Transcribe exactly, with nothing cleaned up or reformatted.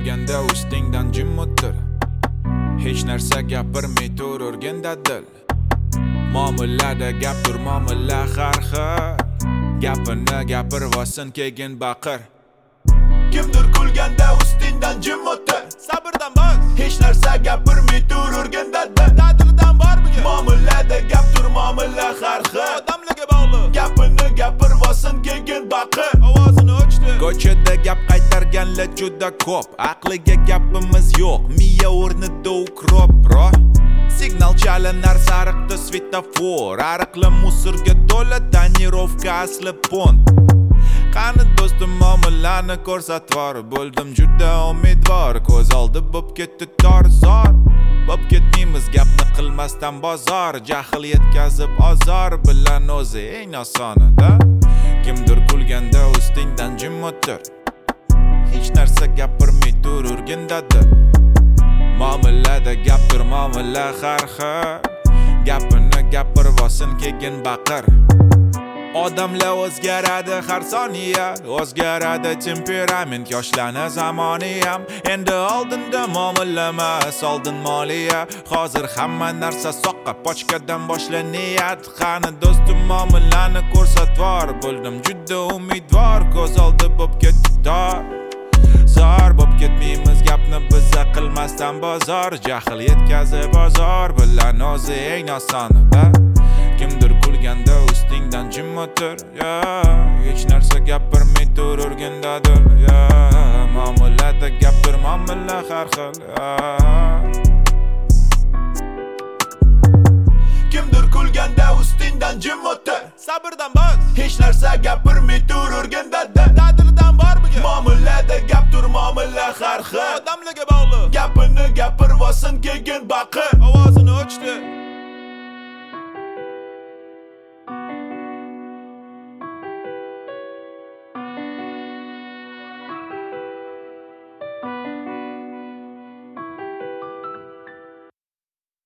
kulganda ustingdan jim o'tir. Hech narsa gapirmay tur o'rgan dadil. Muomalada gap tur muomala har xil. Gapini gapirvosin keyin baqir. Kimdir kulganda ustingdan jim o'tir. Sabrdan bas. Hech narsa gapirmay tur o'rgan dadil. Dadildan bor bugun. Muomalada gap tur muomala har xil. Odamlarga bog'liq. Gapini gapirvosin keyin baqir. Ovozini o'chdi. Ko'chada gap qaytarganlar juda ko'p. Aqliga gapimiz yo'q, miya o'rnida ukrop, bro. Signal chalinar sariqda svetofor. Ariqli musorga to'la tonirovka asli pont. Qani do'stim muomalani ko'rsatvor. Bo'ldim juda umidvor. Ko'z oldi bo'p ketdi tor-zor. Bo'p ketmaymiz gapni qilmasdan bozor. Jahl yetkazib ozor bilan o'zi eng osonida. Kimdir kulganda ustingdan jim o'tir. Hech narsa gapirmay tur o'rgan dadil. Muomalada gap tur muomala har xil. Gapini gapirvosin keyin baqir. Odamlar o'zgaradi har soniya, o'zgaradi temperament, yoshlana zamoniyam. Endi oldinda muomala emas, oldin moliya. Hozir hamma narsa soqqa, pochkadan boshlaniyat. Qani do'stim muomalani ko'rsatvor. Bo'ldim juda umidvor, ko'z oldi bo'p ketdi tor. Zor bo'p ketmaymiz gapni biza qilmasdan bozor. Jahl yetkazib bozor bilan o'zi eng osonida. Kimdir kulganda ustingdan jim o'tir. Hech narsa gapirmay tur o'rgan dadil. Muomalada gap tur muomala har xil. Kimdir kulganda ustingdan jim o'tir. Sabrdan bas. Hech narsa gapirmay tur o'rgan dadil. Dadildan bor bugun. Muomalada gap tur muomala har xil. Odamlarga bog'liq. Gapini gapirvosin keyin baqir.